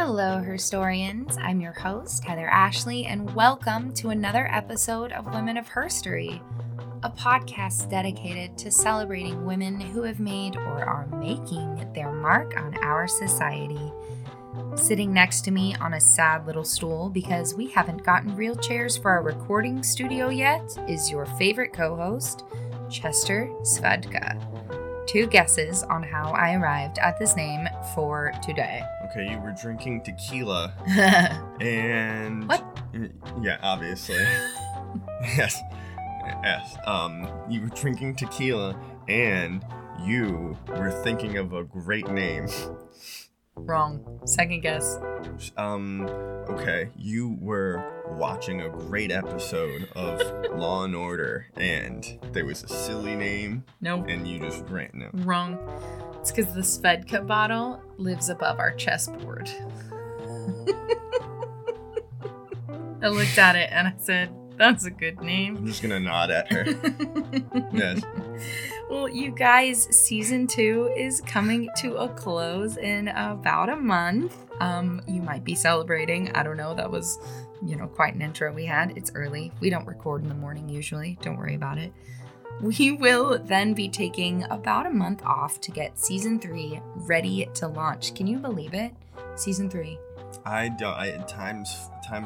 Hello, Herstoryans. I'm your host, Heather Ashley, and welcome to another episode of Women of Herstory, a podcast dedicated to celebrating women who have made or are making their mark on our society. Sitting next to me on a sad little stool because we haven't gotten real chairs for our recording studio yet is your favorite co-host, Chester Svedka. 2 guesses on how I arrived at this name for today. Okay, you were drinking tequila and... What? Yeah, obviously. Yes. You were drinking tequila and you were thinking of a great name. Wrong. Second guess. Okay, you were watching a great episode of Law and Order and there was a silly name. Nope. And you just ran. No. Wrong. It's because the Svedka bottle lives above our chessboard. I looked at it and I said, that's a good name. I'm just gonna nod at her. Yes. Well, you guys, season 2 is coming to a close in about a month. You might be celebrating. I don't know. That was, quite an intro we had. It's early. We don't record in the morning usually. Don't worry about it. We will then be taking about a month off to get season 3 ready to launch. Can you believe it? Season 3. I don't. Time's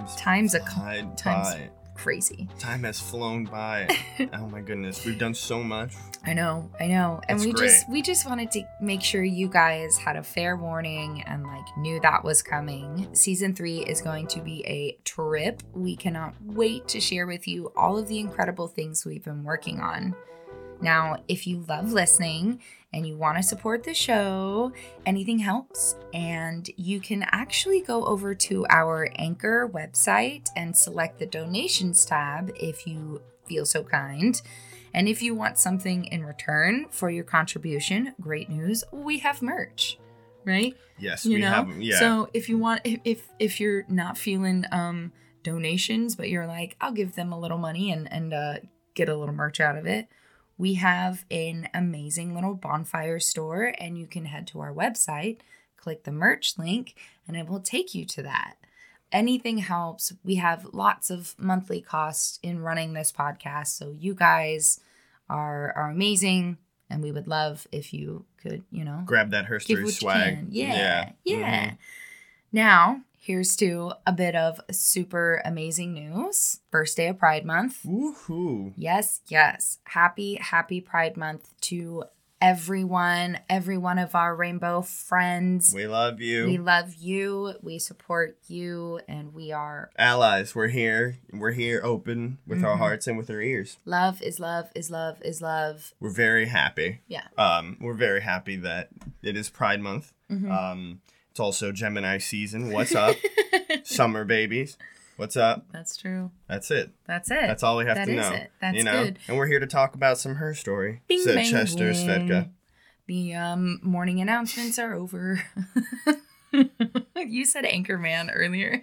crazy. Time has flown by. Oh my goodness, we've done so much. I know. And It's we just wanted to make sure you guys had a fair warning and knew that was coming. Season 3 is going to be a trip. We cannot wait to share with you all of the incredible things we've been working on. Now, if you love listening and you want to support the show, anything helps. And you can actually go over to our Anchor website and select the donations tab if you feel so kind. And if you want something in return for your contribution, great news, we have merch, right? Yes, we have. Yeah. So if you want, if you're not feeling donations, but you're like, I'll give them a little money and get a little merch out of it. We have an amazing little bonfire store, and you can head to our website, click the merch link, and it will take you to that. Anything helps. We have lots of monthly costs in running this podcast, so you guys are amazing, and we would love if you could, grab that Herstory swag. Yeah. Mm-hmm. Now, here's to a bit of super amazing news. First day of Pride Month. Woohoo. Yes. Happy Pride Month to everyone, every one of our rainbow friends. We love you. We love you. We support you. And we are allies. We're here. We're here open with our hearts and with our ears. Love is love is love is love. We're very happy. Yeah. We're very happy that it is Pride Month. Mm-hmm. It's also Gemini season. What's up? Summer babies. What's up? That's true. That's it. That's all we have to know. That's good. And we're here to talk about some Herstory. Bing, said bang, Chester Svedka. The morning announcements are over. You said Anchorman earlier.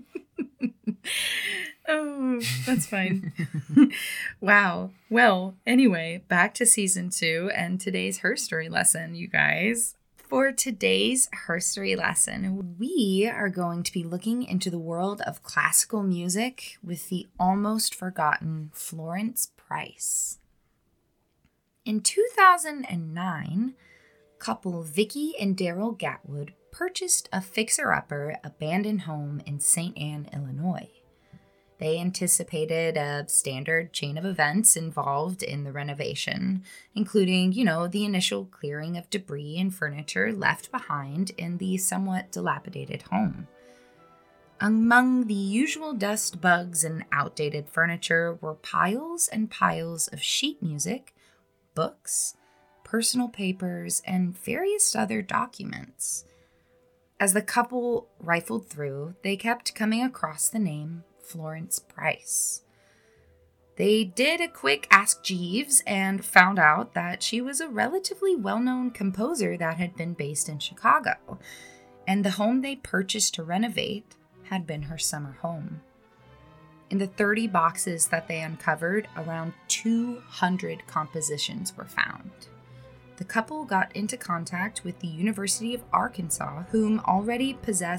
Oh, that's fine. Wow. Well, anyway, back to season 2 and today's Herstory lesson, you guys. For today's Herstory lesson, we are going to be looking into the world of classical music with the almost forgotten Florence Price. In 2009, couple Vicky and Daryl Gatwood purchased a fixer-upper abandoned home in St. Anne, Illinois. They anticipated a standard chain of events involved in the renovation, including, the initial clearing of debris and furniture left behind in the somewhat dilapidated home. Among the usual dust, bugs, and outdated furniture were piles and piles of sheet music, books, personal papers, and various other documents. As the couple rifled through, they kept coming across the name Florence Price. They did a quick Ask Jeeves and found out that she was a relatively well-known composer that had been based in Chicago, and the home they purchased to renovate had been her summer home. In the 30 boxes that they uncovered, around 200 compositions were found. The couple got into contact with the University of Arkansas, whom already possessed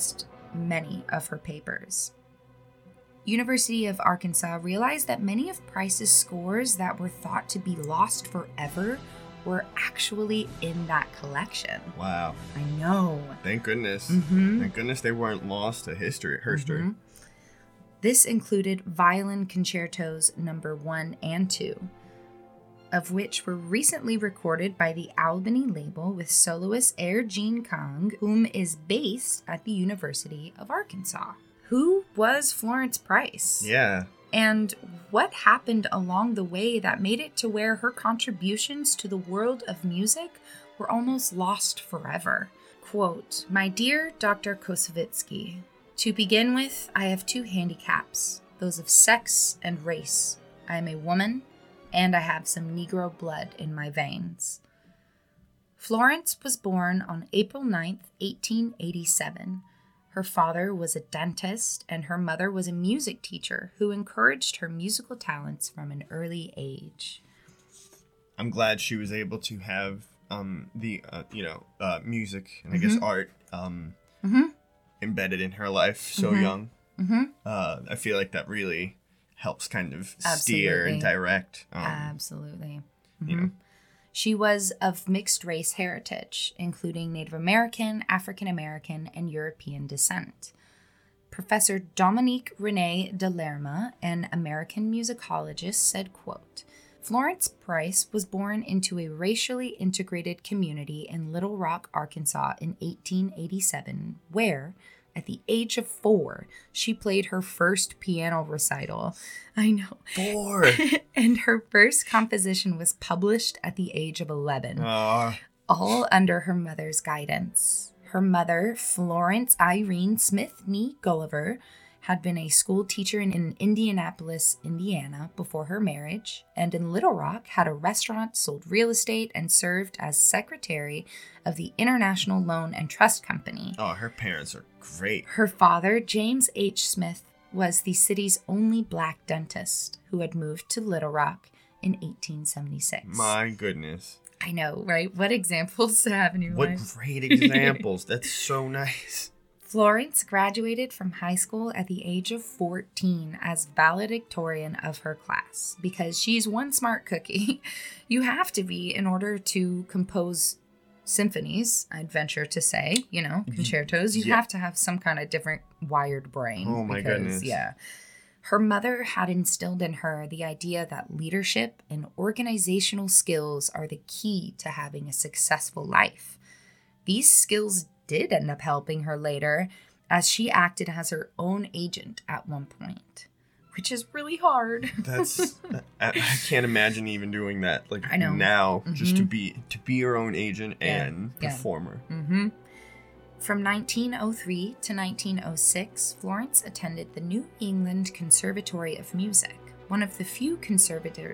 many of her papers. University of Arkansas realized that many of Price's scores that were thought to be lost forever were actually in that collection. Wow. I know. Thank goodness. Thank goodness they weren't lost to history. This included violin concertos number 1 and 2, of which were recently recorded by the Albany label with soloist Air Jean Kang, whom is based at the University of Arkansas. Who was Florence Price? Yeah. And what happened along the way that made it to where her contributions to the world of music were almost lost forever? Quote, "My dear Dr. Kosovitsky, to begin with, I have 2 handicaps, those of sex and race. I am a woman, and I have some Negro blood in my veins." Florence was born on April 9th, 1887. Her father was a dentist, and her mother was a music teacher who encouraged her musical talents from an early age. I'm glad she was able to have music and I guess art embedded in her life so young. I feel like that really helps kind of steer and direct. Absolutely. You know. She was of mixed race heritage, including Native American, African American, and European descent. Professor Dominique René Delerme, an American musicologist, said, quote, "Florence Price was born into a racially integrated community in Little Rock, Arkansas in 1887, where, at the age of 4, she played her first piano recital." I know. 4! And her first composition was published at the age of 11, all under her mother's guidance. Her mother, Florence Irene Smith Nee Gulliver, had been a school teacher in Indianapolis, Indiana, before her marriage, and in Little Rock had a restaurant, sold real estate, and served as secretary of the International Loan and Trust Company. Oh, her parents are great. Her father, James H. Smith, was the city's only black dentist who had moved to Little Rock in 1876. My goodness. I know, right? What examples to have in your life. What great examples. That's so nice. Florence graduated from high school at the age of 14 as valedictorian of her class because she's one smart cookie. You have to be in order to compose symphonies, I'd venture to say, concertos. You have to have some kind of different wired brain. Oh my goodness. Yeah. Her mother had instilled in her the idea that leadership and organizational skills are the key to having a successful life. These skills did end up helping her later, as she acted as her own agent at one point, which is really hard. I can't imagine even doing that. Like, I know. Now, just to be your own agent and performer. From 1903 to 1906, Florence attended the New England Conservatory of Music, one of the few conservatories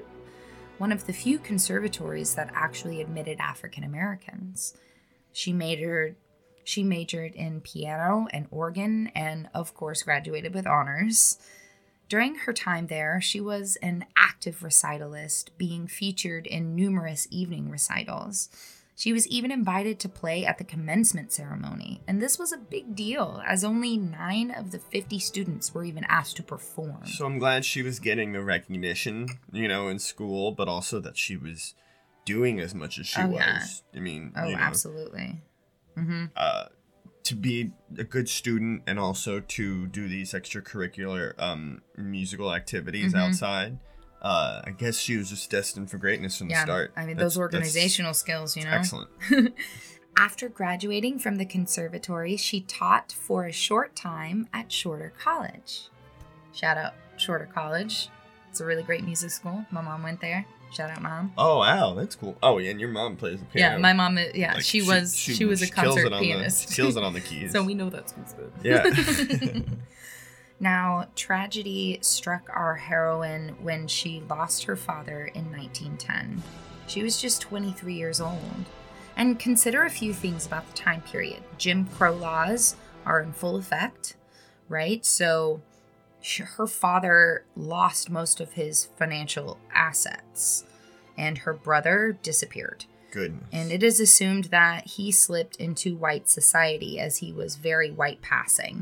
that actually admitted African Americans. She majored in piano and organ and, of course, graduated with honors. During her time there, she was an active recitalist, being featured in numerous evening recitals. She was even invited to play at the commencement ceremony, and this was a big deal, as only 9 of the 50 students were even asked to perform. So I'm glad she was getting the recognition, in school, but also that she was doing as much as she was. Yeah. I mean, Absolutely. To be a good student and also to do these extracurricular musical activities outside. I guess she was just destined for greatness from the start. I mean, those organizational skills, Excellent. After graduating from the conservatory, she taught for a short time at Shorter College. Shout out Shorter College. It's a really great music school. My mom went there. Shout out, Mom. Oh, wow, that's cool. Oh, yeah, and your mom plays the piano. Yeah, my mom, she was a concert pianist. Kills it on the keys. So we know that school's good. Yeah. Now, tragedy struck our heroine when she lost her father in 1910. She was just 23 years old. And consider a few things about the time period. Jim Crow laws are in full effect, right? So her father lost most of his financial assets, and her brother disappeared. Goodness. And it is assumed that he slipped into white society as he was very white passing.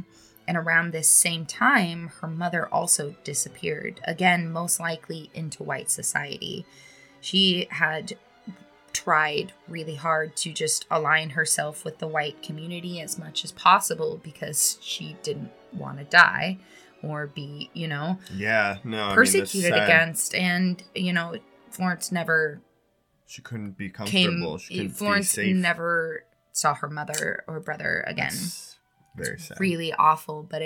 And around this same time, her mother also disappeared, again, most likely into white society. She had tried really hard to just align herself with the white community as much as possible because she didn't want to die or be, persecuted against. And, Florence never... She couldn't be comfortable. Florence never saw her mother or brother again. That's very sad. Really awful. But,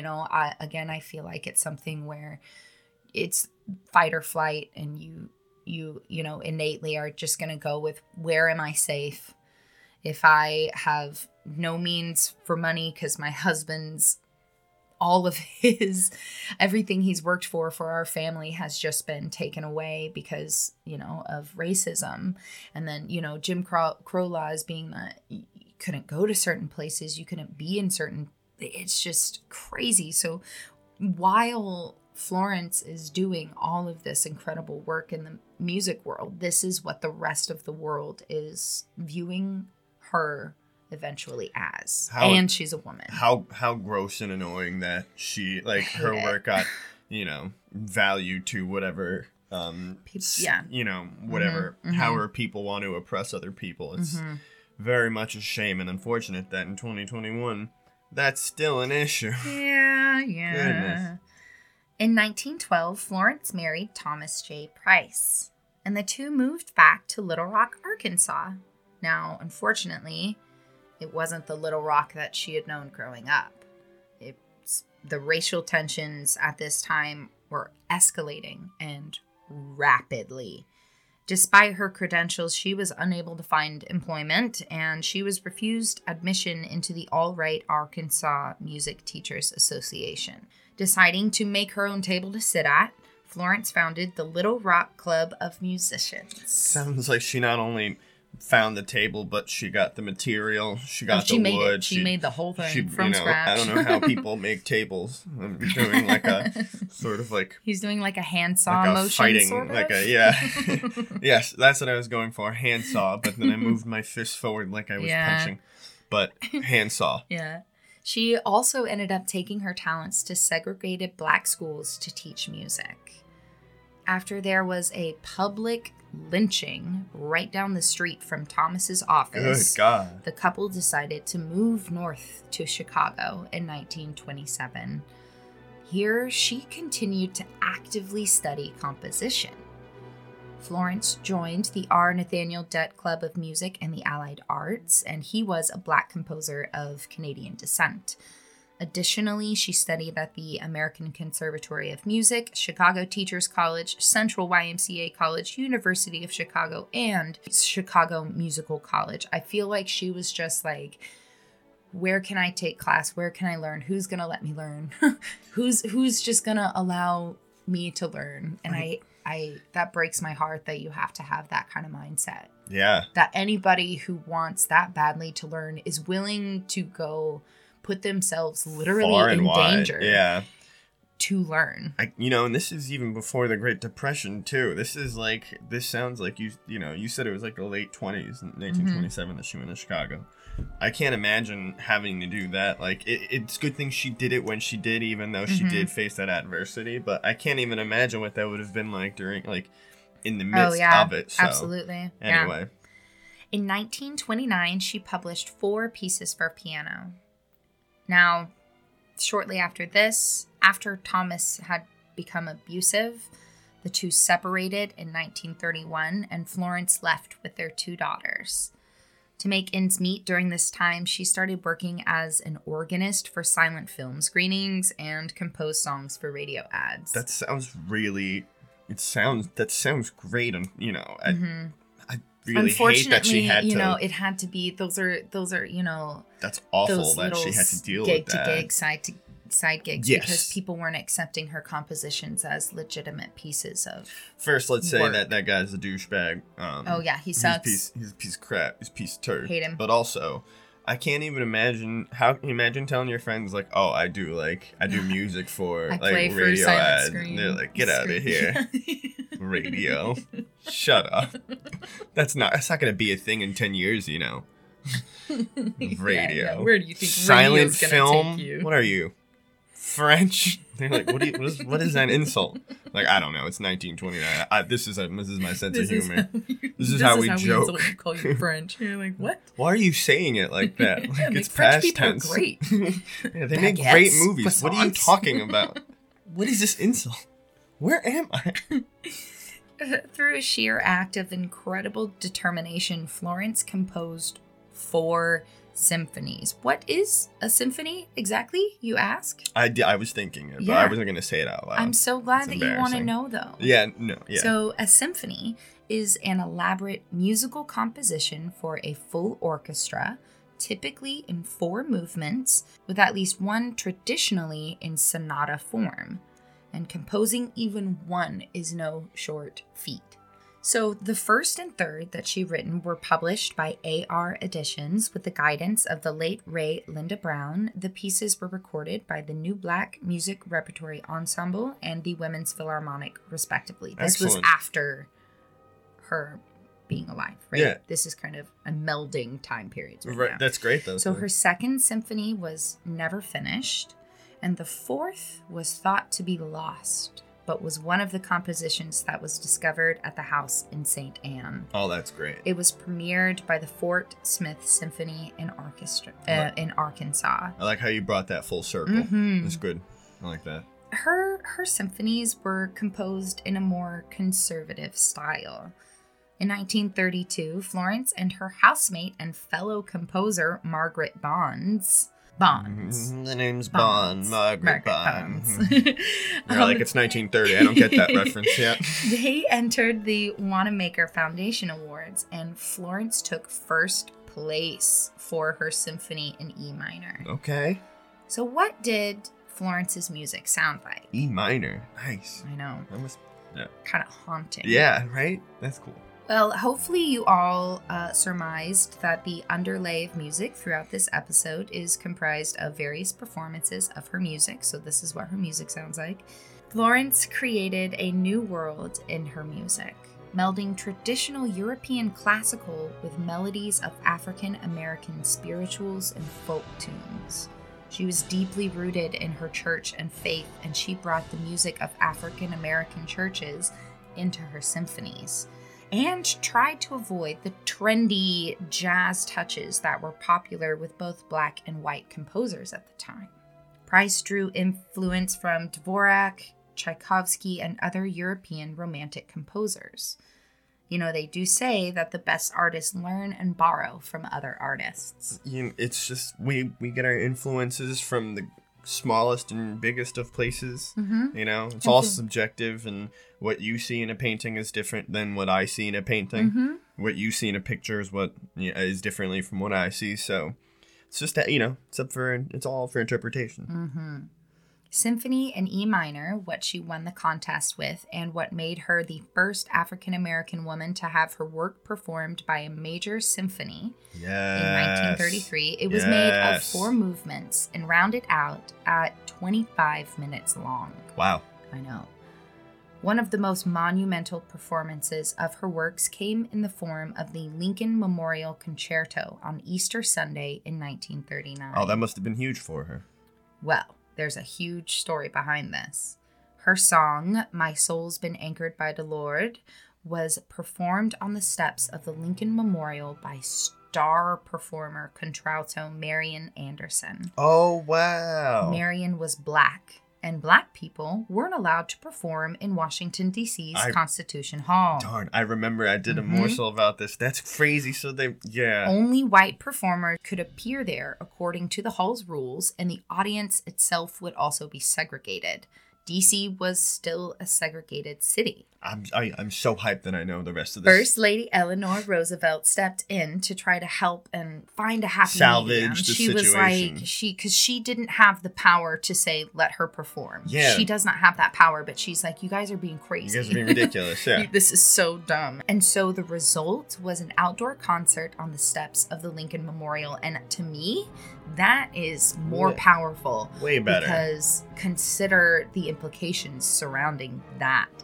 I feel like it's something where it's fight or flight, and you innately are just going to go with, where am I safe? If I have no means for money because my husband's, all of his, everything he's worked for our family has just been taken away because, of racism. And then, Jim Crow laws being that you couldn't go to certain places, you couldn't be in certain, it's just crazy. So while Florence is doing all of this incredible work in the music world, this is what the rest of the world is viewing her eventually as. And she's a woman. How gross and annoying that she, her work got, value to whatever, whatever, however people want to oppress other people. It's very much a shame and unfortunate that in 2021, that's still an issue. Yeah. Goodness. In 1912, Florence married Thomas J. Price, and the two moved back to Little Rock, Arkansas. Now, unfortunately, it wasn't the Little Rock that she had known growing up. The racial tensions at this time were escalating and rapidly. Despite her credentials, she was unable to find employment, and she was refused admission into the All Right Arkansas Music Teachers Association. Deciding to make her own table to sit at, Florence founded the Little Rock Club of Musicians. Sounds like she not only found the table, but she got the material, she got the wood. She made the whole thing from scratch. I don't know how people make tables. I'm doing He's doing like a handsaw motion, fighting, sort of? Yes, that's what I was going for, handsaw, but then I moved my fist forward like I was punching. But handsaw. Yeah. She also ended up taking her talents to segregated black schools to teach music. After there was a public lynching right down the street from Thomas's office, good God, the couple decided to move north to Chicago in 1927. Here, she continued to actively study composition. Florence joined the R. Nathaniel Dett Club of Music and the Allied Arts, and he was a black composer of Canadian descent. Additionally, she studied at the American Conservatory of Music, Chicago Teachers College, Central YMCA College, University of Chicago, and Chicago Musical College. I feel like she was just like, where can I take class? Where can I learn? Who's going to let me learn? Who's just going to allow me to learn? And I that breaks my heart that you have to have that kind of mindset. Yeah. That anybody who wants that badly to learn is willing to go put themselves literally in danger. Yeah. To learn. And this is even before the Great Depression too. This sounds like you said it was like the late 20s, 1927 that she went to Chicago. I can't imagine having to do that. It's a good thing she did it when she did, even though she did face that adversity. But I can't even imagine what that would have been like during, in the midst of it. So, absolutely. Anyway. Yeah. In 1929, she published 4 pieces for piano. Now, shortly after this, after Thomas had become abusive, the two separated in 1931, and Florence left with their 2 daughters. To make ends meet during this time, she started working as an organist for silent film screenings and composed songs for radio ads. That sounds great, and I really hate that she had to. It had to be. Those are. That's awful that she had to deal with that. Gig to gig, side gigs, yes. Because people weren't accepting her compositions as legitimate pieces of. First, let's say work. that guy's a douchebag. He sucks. He's a piece of crap. He's a piece of turd. Hate him. But also, I can't even imagine. How can you imagine telling your friends I do music for radio ads. They're like, get out of here. Radio. Shut up. That's not going to be a thing in 10 years, Radio. Yeah. Where do you think silent radio's film? take you? What are you? French. They're like, what is that insult? Like, I don't know. It's 1929. This is my sense of humor. This is how we joke. We call you French. You're like, what? Why are you saying it like that? Like, it's French past tense. Are great. Yeah, they make great movies. What are you talking about? What is this insult? Where am I? Through a sheer act of incredible determination, Florence composed 4 symphonies. What is a symphony exactly, you ask? I was thinking it, but I wasn't going to say it out loud. I'm so glad that you want to know, though. Yeah, no, yeah. So a symphony is an elaborate musical composition for a full orchestra, typically in 4 movements, with at least one traditionally in sonata form. And composing even one is no short feat. So the first and third that she written were published by AR Editions with the guidance of the late Ray Linda Brown. The pieces were recorded by the New Black Music Repertory Ensemble and the Women's Philharmonic, respectively. This was after her being alive, right? Yeah. This is kind of a melding time periods right now. That's great, though. So her second symphony was never finished, and the 4th was thought to be lost, but was one of the compositions that was discovered at the house in St. Anne. Oh, that's great. It was premiered by the Fort Smith Symphony and Orchestra in Arkansas. I like how you brought that full circle. Mm-hmm. That's good. I like that. Her symphonies were composed in a more conservative style. In 1932, Florence and her housemate and fellow composer Bonds. The name's Bond. Margaret Bonds. You're like, it's 1930. I don't get that reference yet. They entered the Wanamaker Foundation Awards, and Florence took first place for her symphony in E minor. Okay. So what did Florence's music sound like? E minor. Nice. I know. That was kind of haunting. Yeah, right? That's cool. Well, hopefully you all surmised that the underlay of music throughout this episode is comprised of various performances of her music. So this is what her music sounds like. Florence created a new world in her music, melding traditional European classical with melodies of African American spirituals and folk tunes. She was deeply rooted in her church and faith, and she brought the music of African American churches into her symphonies, and tried to avoid the trendy jazz touches that were popular with both black and white composers at the time. Price drew influence from Dvorak, Tchaikovsky, and other European romantic composers. You know, they do say that the best artists learn and borrow from other artists. It's just, we get our influences from the smallest and biggest of places. Mm-hmm. You know, it's all subjective, and what you see in a painting is different than what I see in a painting. Mm-hmm. What you see in a picture is what is differently from what I see. So it's just that, it's all for interpretation. Mm-hmm. Symphony in E minor, what she won the contest with, and what made her the first African-American woman to have her work performed by a major symphony in 1933. It was made of 4 movements and rounded out at 25 minutes long. Wow. I know. One of the most monumental performances of her works came in the form of the Lincoln Memorial Concerto on Easter Sunday in 1939. Oh, that must have been huge for her. Well, there's a huge story behind this. Her song, My Soul's Been Anchored by the Lord, was performed on the steps of the Lincoln Memorial by star performer contralto Marian Anderson. Oh, wow. Marian was black, and black people weren't allowed to perform in Washington, D.C.'s Constitution Hall. Darn, I remember I did a morsel about this. That's crazy. So Only white performers could appear there according to the hall's rules, and the audience itself would also be segregated. D.C. was still a segregated city. I'm so hyped that I know the rest of this. First Lady Eleanor Roosevelt stepped in to try to help and find a happy medium. The she situation. Was like, because she didn't have the power to say, let her perform. Yeah. She does not have that power, but she's like, you guys are being crazy. You guys are being ridiculous, yeah. This is so dumb. And so the result was an outdoor concert on the steps of the Lincoln Memorial. And to me, that is more powerful. Way better. Because consider the implications surrounding that.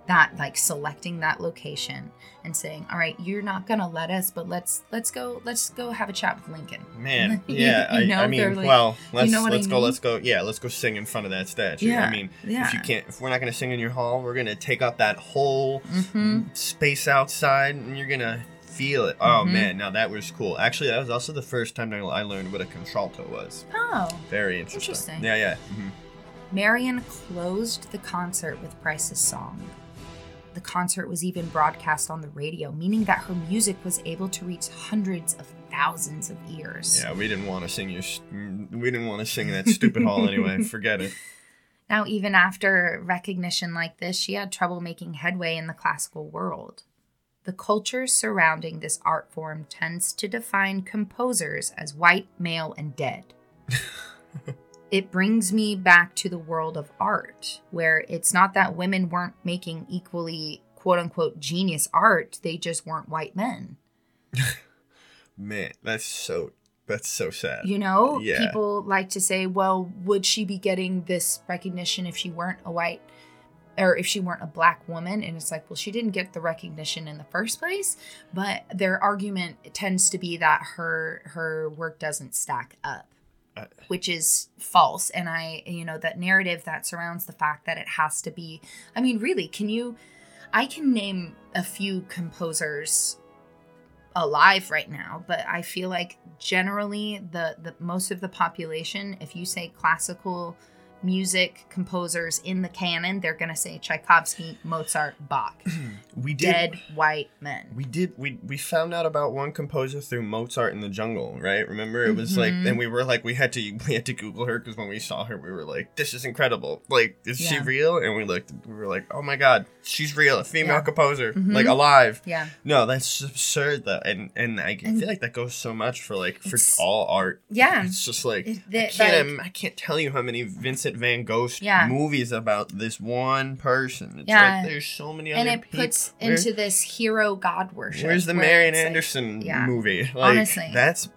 that, like, selecting that location and saying, all right, you're not gonna let us, but let's go have a chat with Lincoln. Man, yeah. I mean, like, well, let's go. Yeah, let's go sing in front of that statue. Yeah, I mean, if we're not gonna sing in your hall, we're gonna take up that whole space outside, and you're gonna feel it. Oh man, now that was cool. Actually, that was also the first time I learned what a contralto was. Oh, very interesting. Yeah. Marian closed the concert with Price's song. The concert was even broadcast on the radio, meaning that her music was able to reach hundreds of thousands of ears. Yeah, we didn't want to sing in that stupid hall anyway. Forget it. Now, even after recognition like this, she had trouble making headway in the classical world. The culture surrounding this art form tends to define composers as white, male, and dead. It brings me back to the world of art, where it's not that women weren't making equally, quote-unquote, genius art, they just weren't white men. Man, that's so sad. You know? Yeah. People like to say, well, would she be getting this recognition if she weren't a white, or if she weren't a black woman? And it's like, well, she didn't get the recognition in the first place, but their argument tends to be that her work doesn't stack up. Which is false. And that narrative that surrounds the fact that it has to be, I mean, really, I can name a few composers alive right now, but I feel like generally the most of the population, if you say classical music composers in the canon, they're going to say Tchaikovsky, Mozart, Bach. Dead white men. We found out about one composer through Mozart in the Jungle, right? Remember, it was like, and we were like, we had to Google her, because when we saw her, we were like, this is incredible. Like, is she real? And we were like, oh my God, she's real, a female composer, like alive. Yeah. No, that's absurd though, and I feel like that goes so much for all art. Yeah. It's just like I can't tell you how many Vincent Van Gogh movies about this one person. It's like there's so many other people. And it puts into this hero god worship. Where's the Marian Anderson movie? Like, honestly.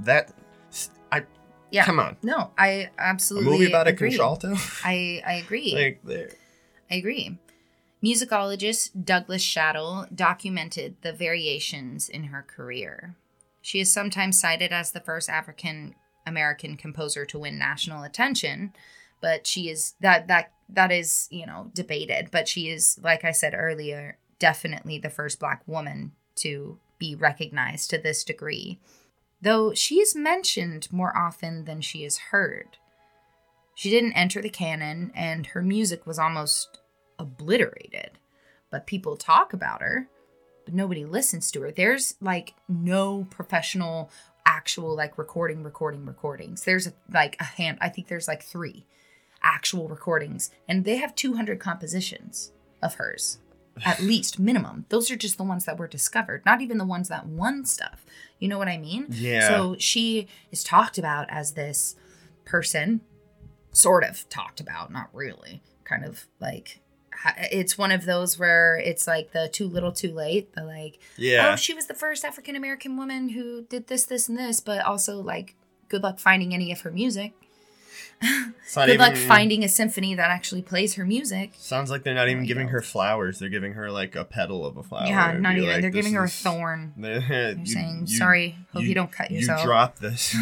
Come on. No, I absolutely agree. A movie about agree. a contralto? I agree. I agree. Musicologist Douglas Shaddle documented the variations in her career. She is sometimes cited as the first African American composer to win national attention, but she is that is, debated. But she is, like I said earlier, definitely the first Black woman to be recognized to this degree, though she is mentioned more often than she is heard. She didn't enter the canon, and her music was almost obliterated. But people talk about her, but nobody listens to her. There's no professional actual recordings. There's I think there's 3 actual recordings, and they have 200 compositions of hers, at least minimum. Those are just the ones that were discovered, not even the ones that won stuff. You know what I mean? Yeah. So she is talked about as this person, sort of talked about, not really, kind of like, it's one of those where it's like the too little too late. The oh, she was the first African American woman who did this, this, and this, but also good luck finding any of her music. Good luck finding a symphony that actually plays her music. Sounds like they're not even giving her flowers. They're giving her a petal of a flower. Yeah, not even. They're giving her a thorn. They're saying, sorry, hope you don't cut yourself. You dropped this.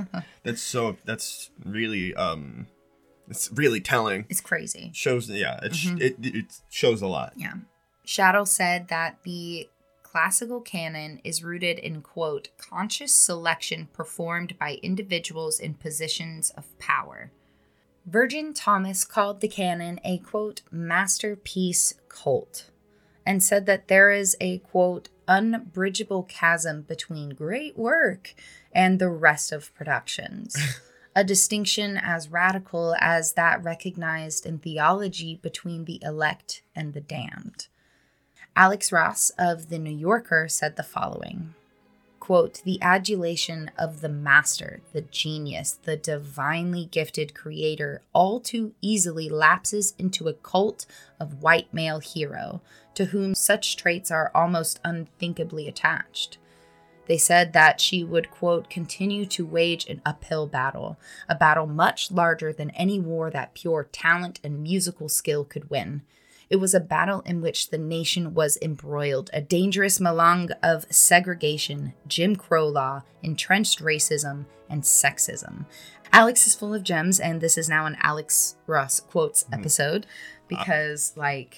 That's really, it's really telling. It's crazy. Shows, it shows a lot. Yeah. Shaddle said that the classical canon is rooted in, quote, conscious selection performed by individuals in positions of power. Virgin Thomas called the canon a, quote, masterpiece cult, and said that there is a, quote, unbridgeable chasm between great work and the rest of productions. A distinction as radical as that recognized in theology between the elect and the damned. Alex Ross of The New Yorker said the following, quote, the adulation of the master, the genius, the divinely gifted creator all too easily lapses into a cult of white male hero, to whom such traits are almost unthinkably attached. They said that she would, quote, continue to wage an uphill battle, a battle much larger than any war that pure talent and musical skill could win. It was a battle in which the nation was embroiled, a dangerous melange of segregation, Jim Crow law, entrenched racism, and sexism. Alex is full of gems, and this is now an Alex Ross quotes episode because,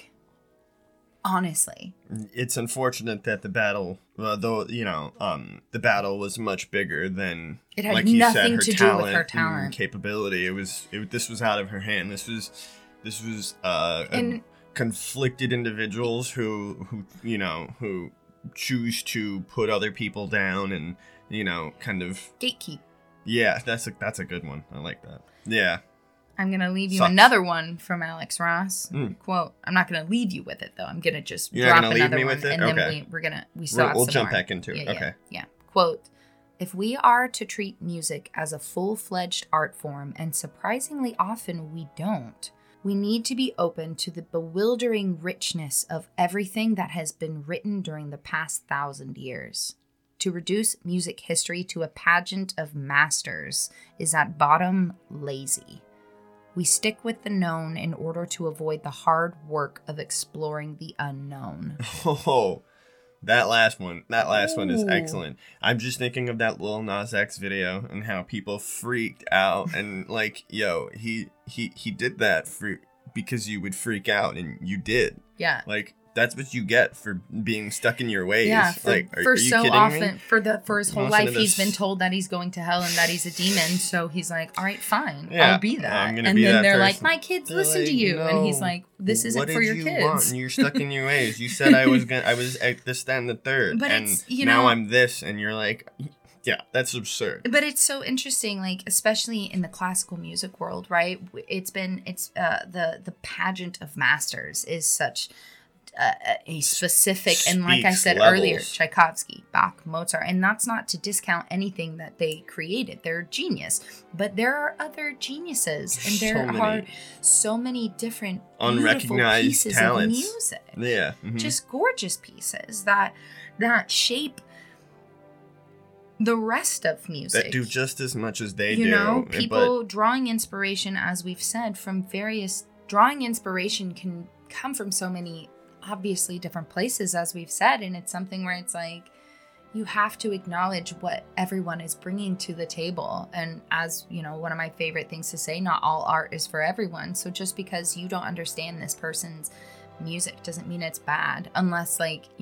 honestly, it's unfortunate that the battle, the battle was much bigger than, it had like you said, nothing her to do talent with her and talent. capability. This was out of her hand. This was conflicted individuals who choose to put other people down and kind of Gatekeep. Yeah, that's a good one. I like that. Yeah. I'm going to leave you Sucks. another one from Alex Ross. Quote, I'm not going to leave you with it, though. I'm going to just You're drop gonna leave another me one. with it? And Okay. then we still have We'll some jump more. back into it. Yeah, Okay. Yeah. Quote, if we are to treat music as a full-fledged art form, and surprisingly often we don't, we need to be open to the bewildering richness of everything that has been written during the past 1,000 years. To reduce music history to a pageant of masters is at bottom lazy. We stick with the known in order to avoid the hard work of exploring the unknown. Oh, that last one is Ooh. excellent. I'm just thinking of that Lil Nas X video and how people freaked out and he did that because you would freak out, and you did. Yeah. That's what you get for being stuck in your ways. Yeah, are you so kidding often, me? for his whole Listen life, to he's this. been told that he's going to hell and that he's a demon. So he's like, all right, fine, Yeah, I'll be that. I'm gonna And be then that they're like, person. my kids They're listen to like, you, and he's "No, like, this isn't what for your did you kids. want? And you're stuck in your ways. You said I was at this, that, and the third, But and it's, now I'm this, and you're like, yeah, that's absurd. But it's so interesting, especially in the classical music world, right? The pageant of masters is such a specific, and like I Speaks said levels. earlier, Tchaikovsky, Bach, Mozart, and that's not to discount anything that they created. They're a genius, but there are other geniuses, and there are so many different beautiful unrecognized pieces talents. of music. Yeah, Just gorgeous pieces that shape the rest of music. that do just as much as they do. You know, people drawing inspiration, as we've said, drawing inspiration can come from so many obviously different places, as we've said, and it's something where it's like you have to acknowledge what everyone is bringing to the table. And as one of my favorite things to say, not all art is for everyone. So just because you don't understand this person's music doesn't mean it's bad, unless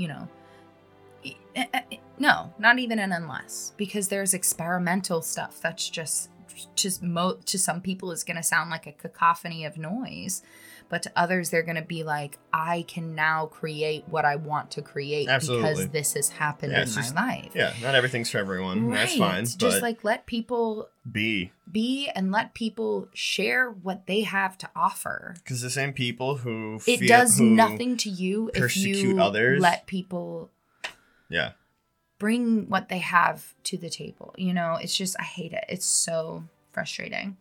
no, not even an unless, because there's experimental stuff that's just to some people is going to sound like a cacophony of noise, but to others they're going to be like, I can now create what I want to create. Absolutely. Because this has happened in my life. Yeah, not everything's for everyone. Right. That's fine. Just let people be and let people share what they have to offer. Because the same people who does nothing to you if you others, let people bring what they have to the table. It's just, I hate it. It's so frustrating.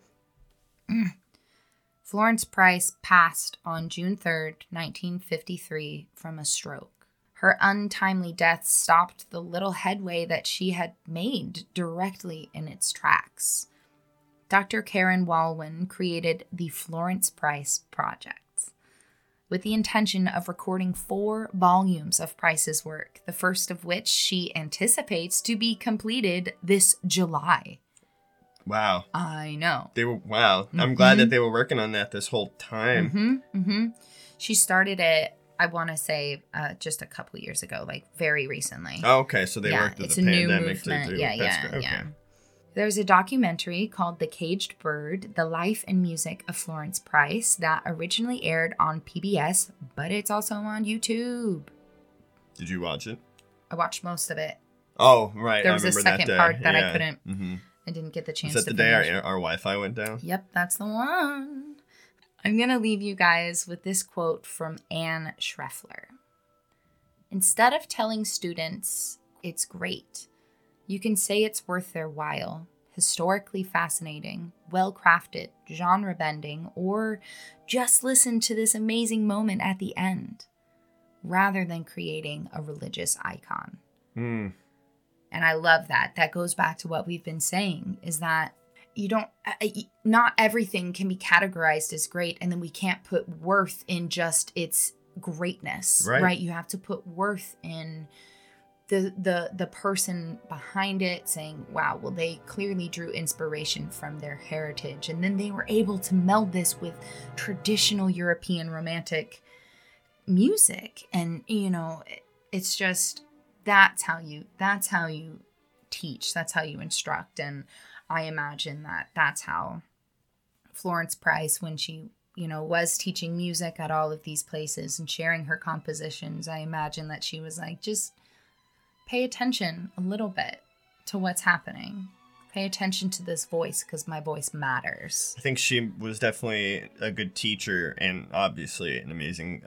Florence Price passed on June 3rd, 1953 from a stroke. Her untimely death stopped the little headway that she had made directly in its tracks. Dr. Karen Walwyn created the Florence Price Project with the intention of recording 4 volumes of Price's work, the first of which she anticipates to be completed this July. Wow. I know. Wow. I'm glad that they were working on that this whole time. She started it, I want to say, just a couple years ago, very recently. Oh, okay, so they worked with it's the a new pandemic movement. to do Yeah. There's a documentary called The Caged Bird, The Life and Music of Florence Price that originally aired on PBS, but it's also on YouTube. Did you watch it? I watched most of it. Oh, right. There was a second part that I couldn't. Mm-hmm. I didn't get the chance Was that to the day finish. our Wi-Fi went down? Yep, that's the one. I'm going to leave you guys with this quote from Anne Schreffler. Instead of telling students it's great, you can say it's worth their while, historically fascinating, well-crafted, genre-bending, or just listen to this amazing moment at the end, rather than creating a religious icon. And I love that. That goes back to what we've been saying, is that not everything can be categorized as great, and then we can't put worth in just its greatness, right? You have to put worth in the person behind it, saying, wow, well, they clearly drew inspiration from their heritage. And then they were able to meld this with traditional European romantic music. And, you know, it's just, that's how you teach. That's how you instruct. And I imagine that that's how Florence Price, when she, you know, was teaching music at all of these places and sharing her compositions, I imagine that she was like, just pay attention a little bit to what's happening. Pay attention to this voice, because my voice matters. I think she was definitely a good teacher and obviously an amazing,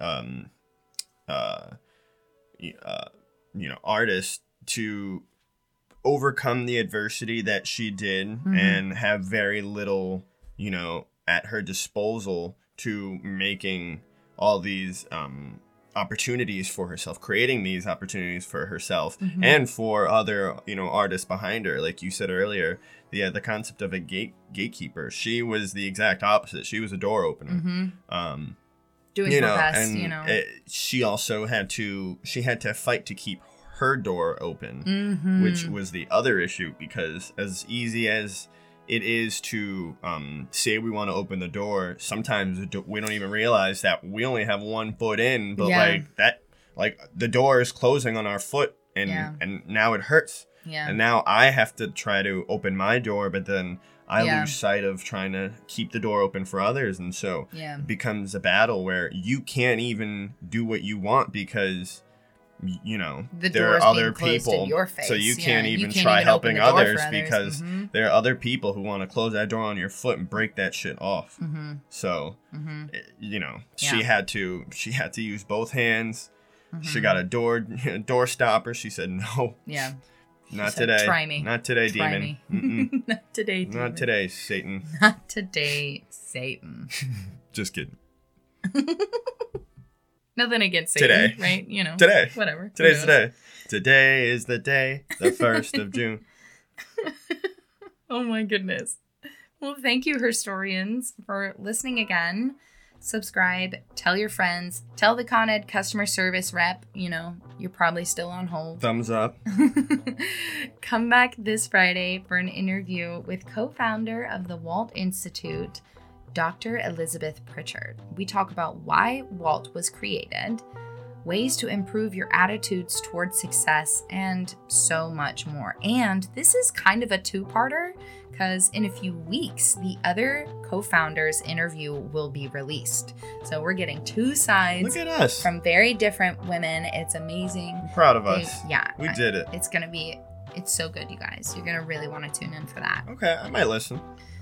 artist to overcome the adversity that she did and have very little, you know, at her disposal to making all these opportunities for herself, creating these opportunities for herself and for other, you know, artists behind her. Like you said earlier, the concept of a gatekeeper. She was the exact opposite. She was a door opener. Doing her best, and you know. She also had to fight to keep her door open, which was the other issue, because as easy as it is to say we want to open the door, sometimes we don't even realize that we only have 1 foot in, but like the door is closing on our foot, and now it hurts. And now I have to try to open my door, but then I lose sight of trying to keep the door open for others. And so it becomes a battle where you can't even do what you want because, you know, there are other people, so you can't even try helping others because there are other people who want to close that door on your foot and break that shit off. So, you know, she had to use both hands. She got a door stopper. She said, no. Not today. Try me. Not today, Try demon. Me. Not today, demon. Not today, Satan. Not today, Satan. Just kidding. Nothing against Satan, today. Right? You know. Today. Whatever. Today's the day. Today is the day, the 1st of June. Oh my goodness. Well, thank you, Historians, for listening again. Subscribe, tell your friends, tell the Con Ed customer service rep, you know, you're probably still on hold. Thumbs up. Come back this Friday for an interview with co-founder of the Walt Institute, Dr. Elizabeth Pritchard. We talk about why Walt was created, ways to improve your attitudes towards success, and so much more. And this is kind of a two-parter, because in a few weeks, the other co-founders' interview will be released. So we're getting 2 sides. Look at us. From very different women. It's amazing. I'm proud of us. Yeah. We did it. It's so good, you guys. You're going to really want to tune in for that. Okay, I might listen.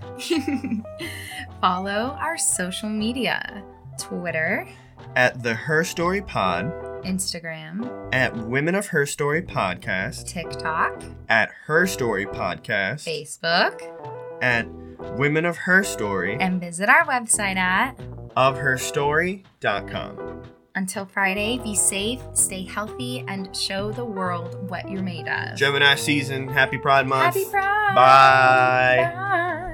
Follow our social media. Twitter. At the Her Story Pod. Instagram. At Women of Her Story Podcast. TikTok. At Her Story Podcast. Facebook. At Women of Her Story. And visit our website at ofherstory.com. Until Friday, be safe, stay healthy, and show the world what you're made of. Gemini season. Happy Pride Month. Happy Pride. Bye. Bye.